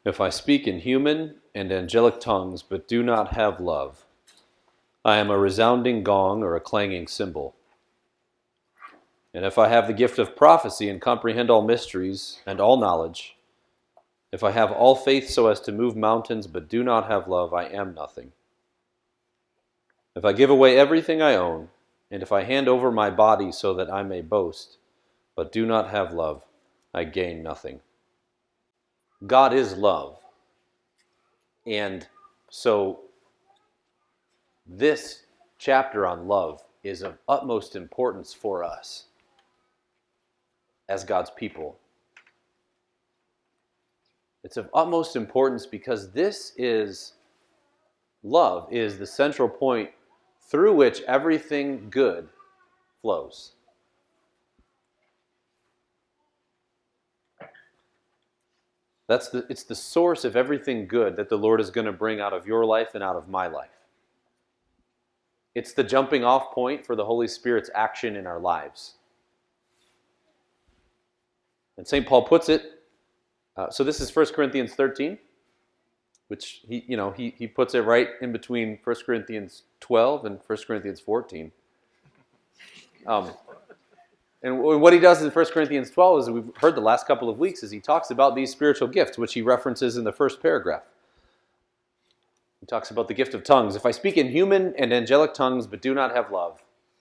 If I speak in human and angelic tongues, but do not have love, I am a resounding gong or a clanging cymbal. And if I have the gift of prophecy and comprehend all mysteries and all knowledge, if I have all faith so as to move mountains, but do not have love, I am nothing. If I give away everything I own, and if I hand over my body so that I may boast, but do not have love, I gain nothing. God is love. And so this chapter on love is of utmost importance for us as God's people. It's of utmost importance because love is the central point through which everything good flows. It's the source of everything good that the Lord is going to bring out of your life and out of my life. It's the jumping off point for the Holy Spirit's action in our lives. And St. Paul puts it, so this is 1 Corinthians 13, which he puts it right in between 1 Corinthians 12 and 1 Corinthians 14. And what he does in 1 Corinthians 12, as we've heard the last couple of weeks, is he talks about these spiritual gifts, which he references in the first paragraph. He talks about the gift of tongues. If I speak in human and angelic tongues, but do not have love,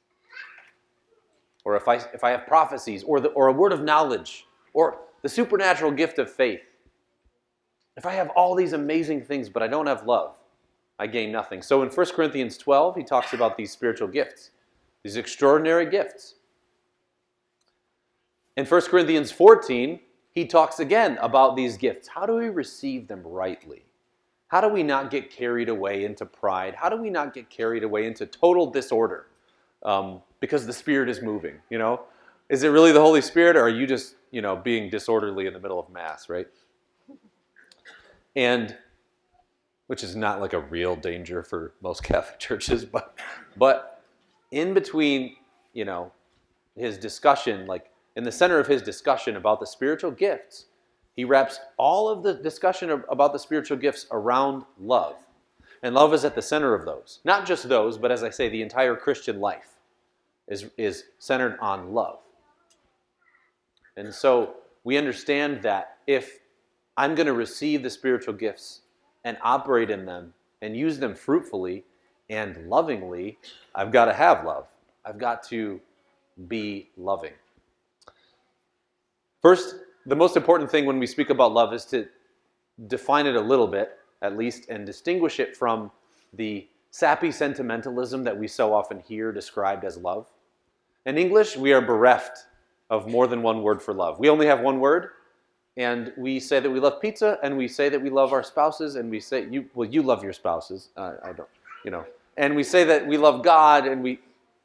or if I have prophecies, or a word of knowledge, or the supernatural gift of faith, if I have all these amazing things, but I don't have love, I gain nothing. So in 1 Corinthians 12, he talks about these spiritual gifts, these extraordinary gifts. In 1 Corinthians 14, he talks again about these gifts. How do we receive them rightly? How do we not get carried away into pride? How do we not get carried away into total disorder? Because the Spirit is moving, Is it really the Holy Spirit, or are you just, being disorderly in the middle of Mass, right? And, which is not like a real danger for most Catholic churches, but in between, his discussion, like, in the center of his discussion about the spiritual gifts, he wraps all of the discussion about the spiritual gifts around love. And love is at the center of those. Not just those, but as I say, the entire Christian life is centered on love. And so we understand that if I'm going to receive the spiritual gifts and operate in them and use them fruitfully and lovingly, I've got to have love. I've got to be loving. First, the most important thing when we speak about love is to define it a little bit, at least, and distinguish it from the sappy sentimentalism that we so often hear described as love. In English, we are bereft of more than one word for love. We only have one word, and we say that we love pizza, and we say that we love our spouses, and we say, you love your spouses. I don't, And we say that we love God, and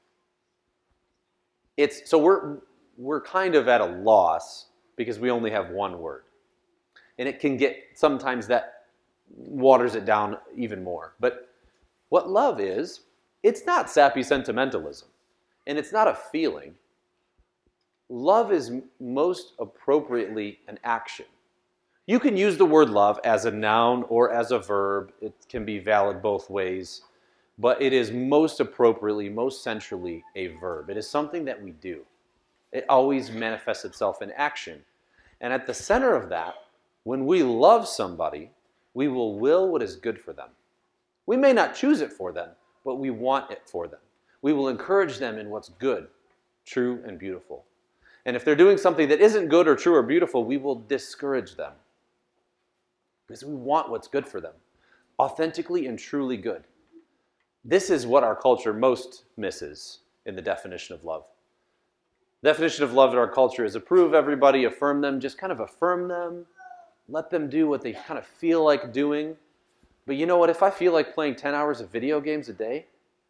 we're kind of at a loss because we only have one word. And it can get, sometimes that waters it down even more. But what love is, it's not sappy sentimentalism. And it's not a feeling. Love is most appropriately an action. You can use the word love as a noun or as a verb. It can be valid both ways. But it is most appropriately, most centrally a verb. It is something that we do. It always manifests itself in action. And at the center of that, when we love somebody, we will what is good for them. We may not choose it for them, but we want it for them. We will encourage them in what's good, true, and beautiful. And if they're doing something that isn't good or true or beautiful, we will discourage them. Because we want what's good for them. Authentically and truly good. This is what our culture most misses in the definition of love. The definition of love in our culture is approve everybody, affirm them, just kind of affirm them, let them do what they kind of feel like doing. But you know what? If I feel like playing 10 hours of video games a day,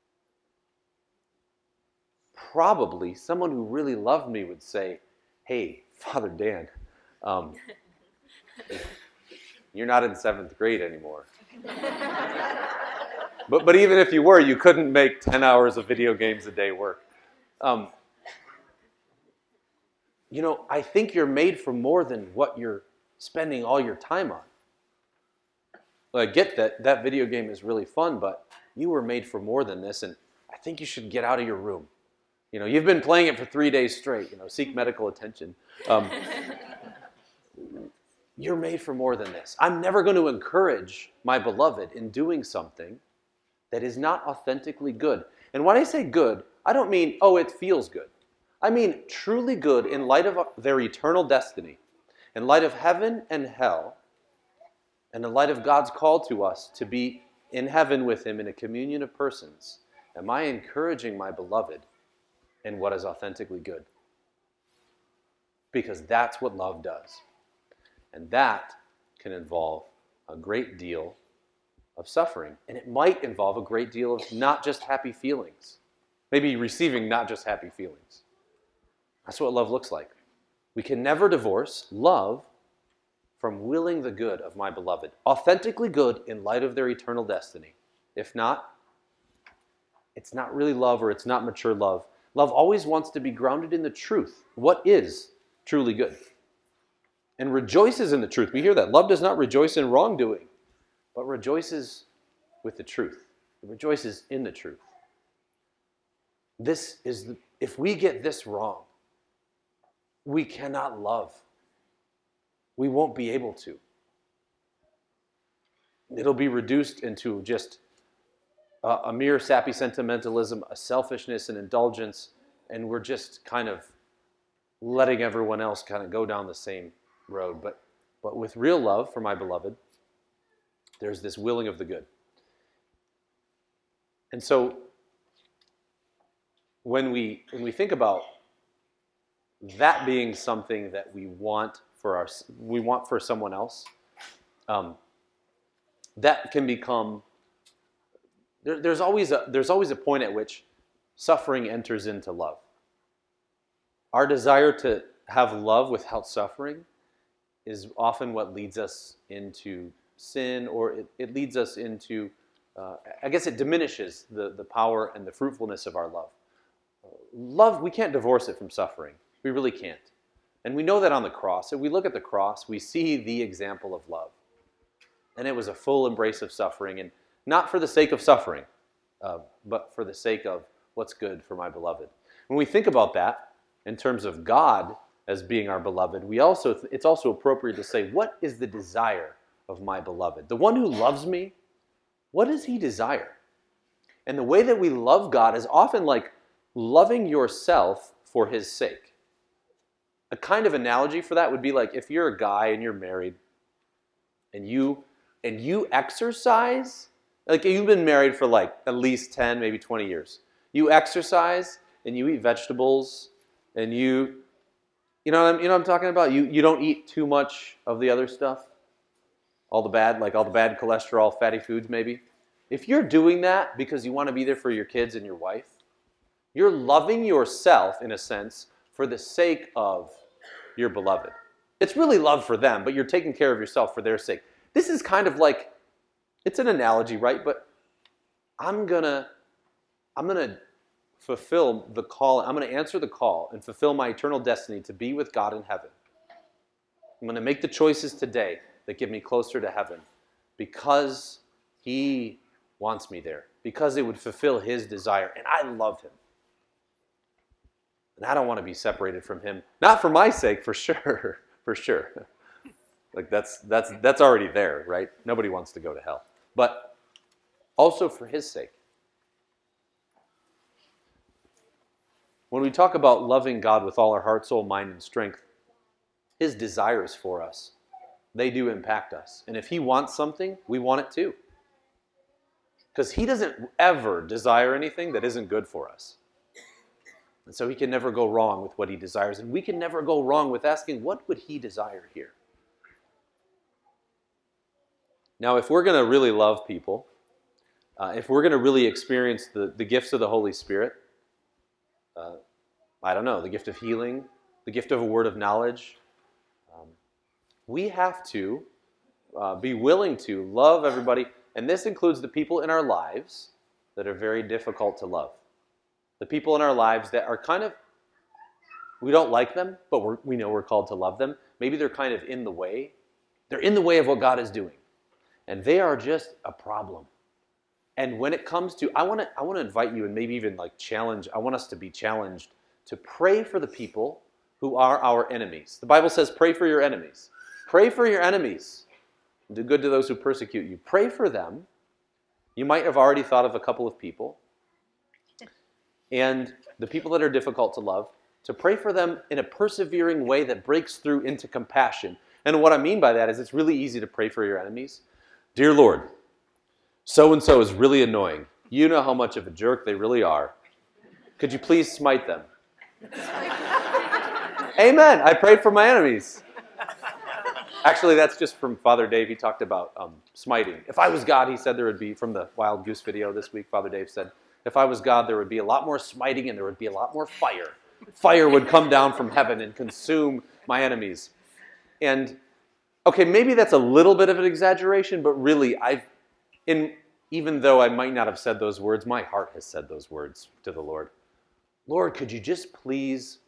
probably someone who really loved me would say, hey, Father Dan, you're not in 7th grade anymore. But even if you were, you couldn't make 10 hours of video games a day work. I think you're made for more than what you're spending all your time on. I get that that video game is really fun, but you were made for more than this, and I think you should get out of your room. You've been playing it for 3 days straight. Seek medical attention. You're made for more than this. I'm never going to encourage my beloved in doing something that is not authentically good. And when I say good, I don't mean, oh, it feels good. I mean truly good in light of their eternal destiny, in light of heaven and hell, and in light of God's call to us to be in heaven with him in a communion of persons. Am I encouraging my beloved in what is authentically good? Because that's what love does. And that can involve a great deal of suffering. And it might involve a great deal of not just happy feelings. Maybe receiving not just happy feelings. That's what love looks like. We can never divorce love from willing the good of my beloved. Authentically good in light of their eternal destiny. If not, it's not really love, or it's not mature love. Love always wants to be grounded in the truth. What is truly good? And rejoices in the truth. We hear that. Love does not rejoice in wrongdoing, but rejoices with the truth. It rejoices in the truth. If we get this wrong, we cannot love. We won't be able to. It'll be reduced into just a mere sappy sentimentalism, a selfishness and indulgence, and we're just kind of letting everyone else kind of go down the same road. But with real love for my beloved, there's this willing of the good. And so when we think about that being something that we want for someone else, that can become there's always a point at which suffering enters into love. Our desire to have love without suffering is often what leads us into sin, or it leads us into, I guess it diminishes the power and the fruitfulness of our love. Love, we can't divorce it from suffering. We really can't. And we know that on the cross. If we look at the cross, we see the example of love. And it was a full embrace of suffering, and not for the sake of suffering, but for the sake of what's good for my beloved. When we think about that in terms of God as being our beloved, it's also appropriate to say, what is the desire of my beloved? The one who loves me, what does he desire? And the way that we love God is often like loving yourself for his sake. A kind of analogy for that would be like if you're a guy and you're married and you exercise, like you've been married for like at least 10, maybe 20 years. You exercise and you eat vegetables and you know what I'm talking about? You don't eat too much of the other stuff. All the bad cholesterol, fatty foods maybe. If you're doing that because you want to be there for your kids and your wife, you're loving yourself in a sense for the sake of your beloved. It's really love for them, but you're taking care of yourself for their sake. This is kind of like, it's an analogy, right? But I'm gonna fulfill the call. I'm gonna answer the call and fulfill my eternal destiny to be with God in heaven. I'm gonna make the choices today that get me closer to heaven because he wants me there, because it would fulfill his desire, and I love him. And I don't want to be separated from him. Not for my sake, for sure. For sure. Like that's already there, right? Nobody wants to go to hell. But also for his sake. When we talk about loving God with all our heart, soul, mind, and strength, his desires for us, they do impact us. And if he wants something, we want it too. Because he doesn't ever desire anything that isn't good for us. And so he can never go wrong with what he desires. And we can never go wrong with asking, what would he desire here? Now, if we're going to really love people, if we're going to really experience the gifts of the Holy Spirit, I don't know, the gift of healing, the gift of a word of knowledge, we have to be willing to love everybody. And this includes the people in our lives that are very difficult to love. The people in our lives that are kind of, we don't like them, but we know we're called to love them. Maybe they're kind of in the way. They're in the way of what God is doing. and they are just a problem. And when it comes to, I want to invite you and maybe even like challenge, I want us to be challenged to pray for the people who are our enemies. The Bible says pray for your enemies. Pray for your enemies. Do good to those who persecute you. Pray for them. You might have already thought of a couple of people. And the people that are difficult to love, to pray for them in a persevering way that breaks through into compassion. And what I mean by that is it's really easy to pray for your enemies. Dear Lord, so-and-so is really annoying. You know how much of a jerk they really are. Could you please smite them? Amen. I prayed for my enemies. Actually, that's just from Father Dave. He talked about smiting. If I was God, he said there would be, from the Wild Goose video this week, Father Dave said, if I was God, there would be a lot more smiting and there would be a lot more fire. Fire would come down from heaven and consume my enemies. And, okay, maybe that's a little bit of an exaggeration, but really, even though I might not have said those words, my heart has said those words to the Lord. Lord, could you just please,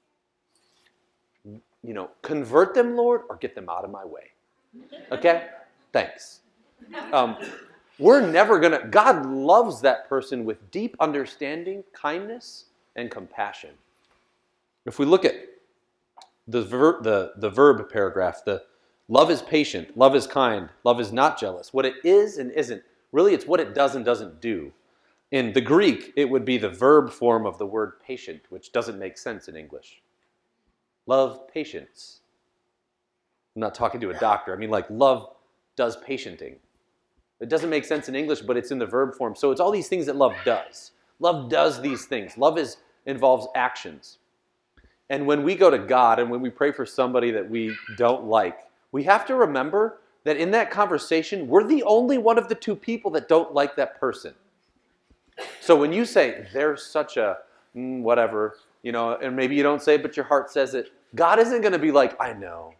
convert them, Lord, or get them out of my way? Okay? Thanks. We're never going to, God loves that person with deep understanding, kindness, and compassion. If we look at the verb paragraph, the love is patient, love is kind, love is not jealous. What it is and isn't, really it's what it does and doesn't do. In the Greek, it would be the verb form of the word patient, which doesn't make sense in English. Love patience. I'm not talking to a doctor. I mean, like, love does patienting. It doesn't make sense in English, but it's in the verb form. So it's all these things that love does. Love does these things. Love involves actions. And when we go to God and when we pray for somebody that we don't like, we have to remember that in that conversation, we're the only one of the two people that don't like that person. So when you say, they're such a whatever, and maybe you don't say it, but your heart says it, God isn't going to be like, I know.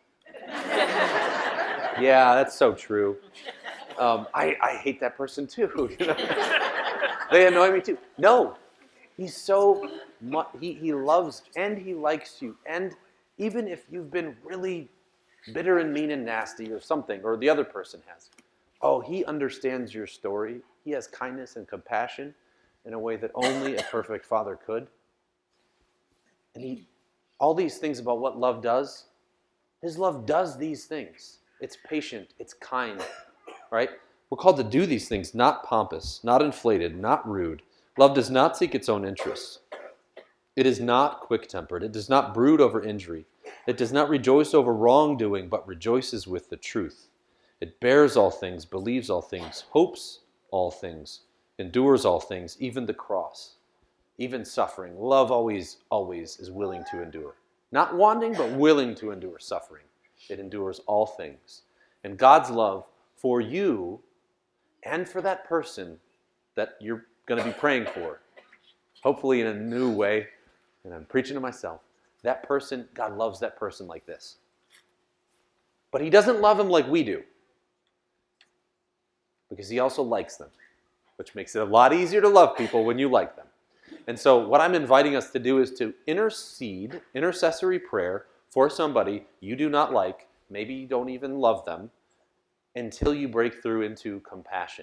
Yeah, that's so true. I hate that person too. They annoy me too. No, he's so much, he loves and he likes you. And even if you've been really bitter and mean and nasty or something, or the other person has, he understands your story. He has kindness and compassion in a way that only a perfect father could. And all these things about what love does, his love does these things. It's patient, it's kind, right? We're called to do these things, not pompous, not inflated, not rude. Love does not seek its own interests. It is not quick-tempered. It does not brood over injury. It does not rejoice over wrongdoing, but rejoices with the truth. It bears all things, believes all things, hopes all things, endures all things, even the cross, even suffering. Love always is willing to endure. Not wanting, but willing to endure suffering. It endures all things. And God's love for you and for that person that you're going to be praying for, hopefully in a new way, and I'm preaching to myself, that person, God loves that person like this. But he doesn't love them like we do, because he also likes them, which makes it a lot easier to love people when you like them. And so what I'm inviting us to do is to intercede, intercessory prayer for somebody you do not like, maybe you don't even love them, until you break through into compassion.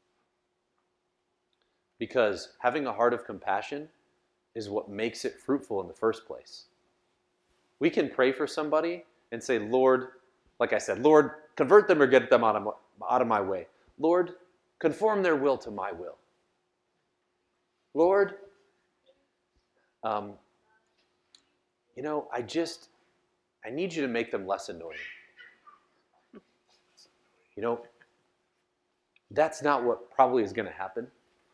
Because having a heart of compassion is what makes it fruitful in the first place. We can pray for somebody and say, Lord, like I said, Lord, convert them or get them out of my way. Lord, conform their will to my will. Lord, I need you to make them less annoying. That's not what probably is going to happen.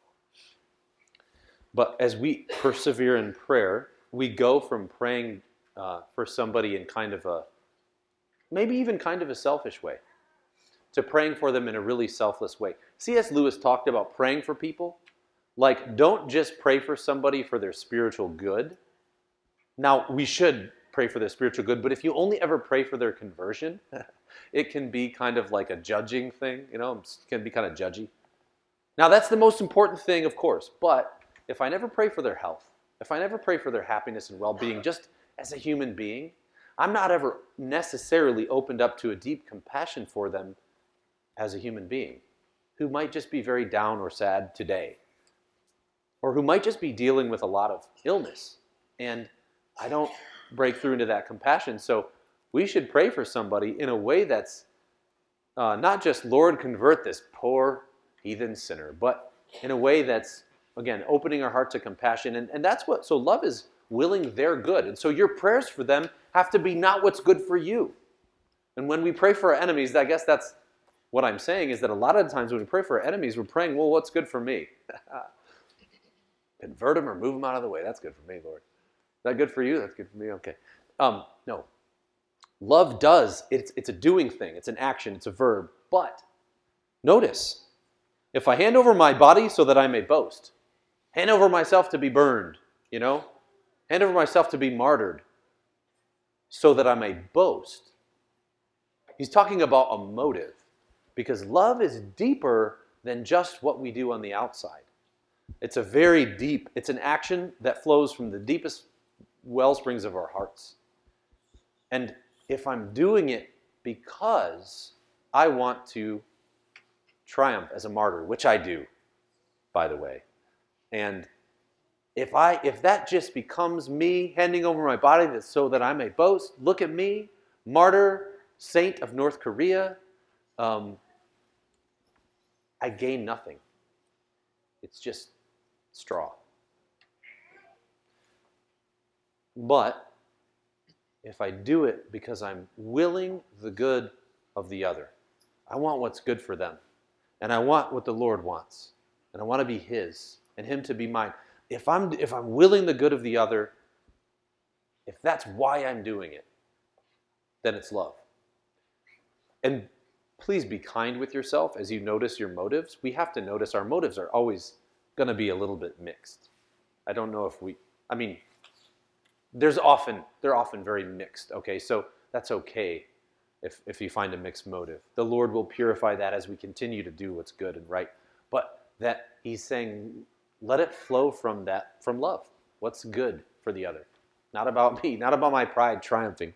But as we persevere in prayer, we go from praying for somebody in maybe even kind of a selfish way, to praying for them in a really selfless way. C.S. Lewis talked about praying for people. Like, don't just pray for somebody for their spiritual good. Now, we should pray for their spiritual good, but if you only ever pray for their conversion, it can be kind of like a judging thing, it can be kind of judgy. Now, that's the most important thing, of course, but if I never pray for their health, if I never pray for their happiness and well-being just as a human being, I'm not ever necessarily opened up to a deep compassion for them as a human being who might just be very down or sad today, or who might just be dealing with a lot of illness. And I don't break through into that compassion. So we should pray for somebody in a way that's not just, Lord, convert this poor heathen sinner, but in a way that's, again, opening our heart to compassion. And that's what, so love is willing their good. And so your prayers for them have to be not what's good for you. And when we pray for our enemies, I guess that's what I'm saying, is that a lot of the times when we pray for our enemies, we're praying, well, what's good for me? Convert them or move them out of the way. That's good for me, Lord. Is that good for you? That's good for me? Okay. No. Love does, it's a doing thing. It's an action. It's a verb. But notice, if I hand over my body so that I may boast, hand over myself to be burned, hand over myself to be martyred so that I may boast. He's talking about a motive, because love is deeper than just what we do on the outside. It's a very deep, it's an action that flows from the deepest well springs of our hearts. And if I'm doing it because I want to triumph as a martyr, which I do, by the way, and if that just becomes me handing over my body so that I may boast, look at me, martyr, saint of North Korea, I gain nothing. It's just straw. But if I do it because I'm willing the good of the other, I want what's good for them, and I want what the Lord wants, and I want to be His and Him to be mine. If I'm willing the good of the other, if that's why I'm doing it, then it's love. And please be kind with yourself as you notice your motives. We have to notice our motives are always going to be a little bit mixed. I don't know if they're often very mixed, okay? So that's okay if you find a mixed motive. The Lord will purify that as we continue to do what's good and right. But that He's saying, let it flow from love. What's good for the other. Not about me, not about my pride triumphing.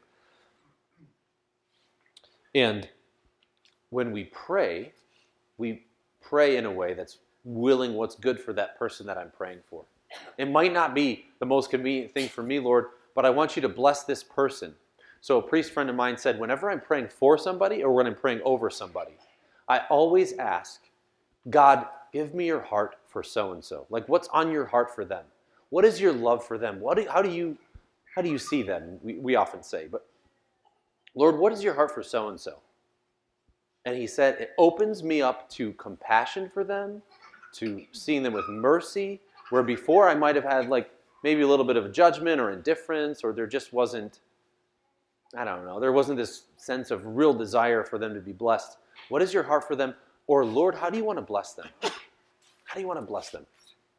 And when we pray in a way that's willing what's good for that person that I'm praying for. It might not be the most convenient thing for me, Lord, but I want you to bless this person. So a priest friend of mine said, whenever I'm praying for somebody or when I'm praying over somebody, I always ask, God, give me your heart for so-and-so. Like, what's on your heart for them? What is your love for them? How do you see them? We often say, but Lord, what is your heart for so-and-so? And he said, it opens me up to compassion for them, to seeing them with mercy, where before I might have had maybe a little bit of judgment or indifference, or there just wasn't, there wasn't this sense of real desire for them to be blessed. What is your heart for them? Or Lord, how do you want to bless them? How do you want to bless them?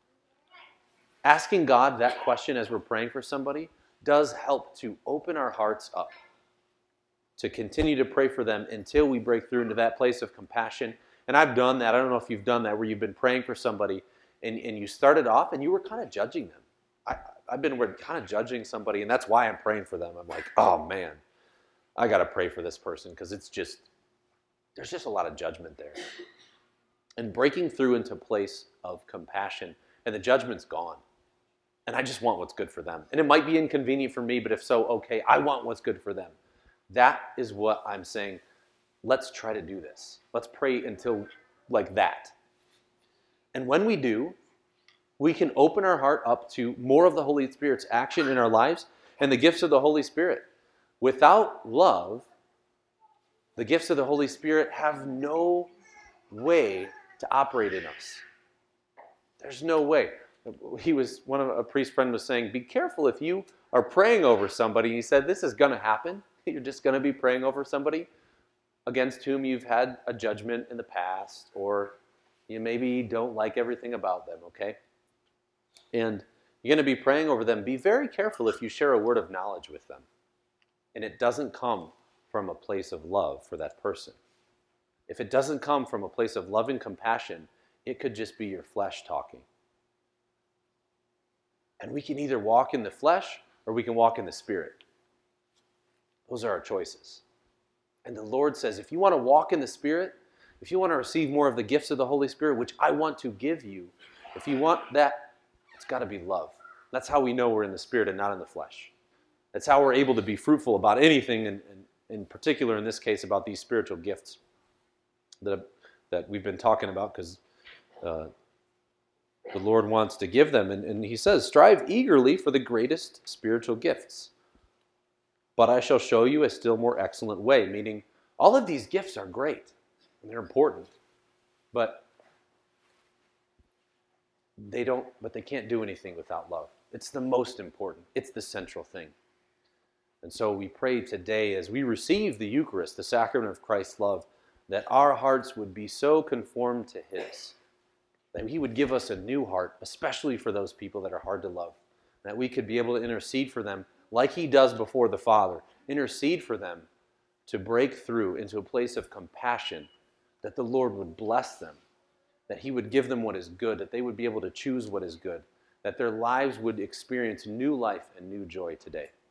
Asking God that question as we're praying for somebody does help to open our hearts up, to continue to pray for them until we break through into that place of compassion. And I've done that. I don't know if you've done that, where you've been praying for somebody and you started off and you were kind of judging them. I've been kind of judging somebody, and that's why I'm praying for them. I'm like, oh man, I got to pray for this person because there's just a lot of judgment there. And breaking through into a place of compassion, and the judgment's gone. And I just want what's good for them. And it might be inconvenient for me, but if so, okay, I want what's good for them. That is what I'm saying. Let's try to do this. Let's pray until like that. And when we do, we can open our heart up to more of the Holy Spirit's action in our lives and the gifts of the Holy Spirit. Without love, the gifts of the Holy Spirit have no way to operate in us. There's no way. A priest friend was saying, be careful if you are praying over somebody. He said, this is going to happen. You're just going to be praying over somebody against whom you've had a judgment in the past, or you maybe don't like everything about them, okay? And you're going to be praying over them. Be very careful if you share a word of knowledge with them, and it doesn't come from a place of love for that person. If it doesn't come from a place of love and compassion, it could just be your flesh talking. And we can either walk in the flesh or we can walk in the Spirit. Those are our choices. And the Lord says, if you want to walk in the Spirit, If you want to receive more of the gifts of the Holy Spirit, which I want to give you, if you want that, it's got to be love. That's how we know we're in the Spirit and not in the flesh. That's how we're able to be fruitful about anything, and in particular in this case about these spiritual gifts that we've been talking about, because the Lord wants to give them. And he says, strive eagerly for the greatest spiritual gifts. But I shall show you a still more excellent way, meaning all of these gifts are great and they're important, but they can't do anything without love. It's the most important. It's the central thing. And so we pray today as we receive the Eucharist, the sacrament of Christ's love, that our hearts would be so conformed to His, that He would give us a new heart, especially for those people that are hard to love, that we could be able to intercede for them like He does before the Father, intercede for them to break through into a place of compassion, that the Lord would bless them, that He would give them what is good, that they would be able to choose what is good, that their lives would experience new life and new joy today.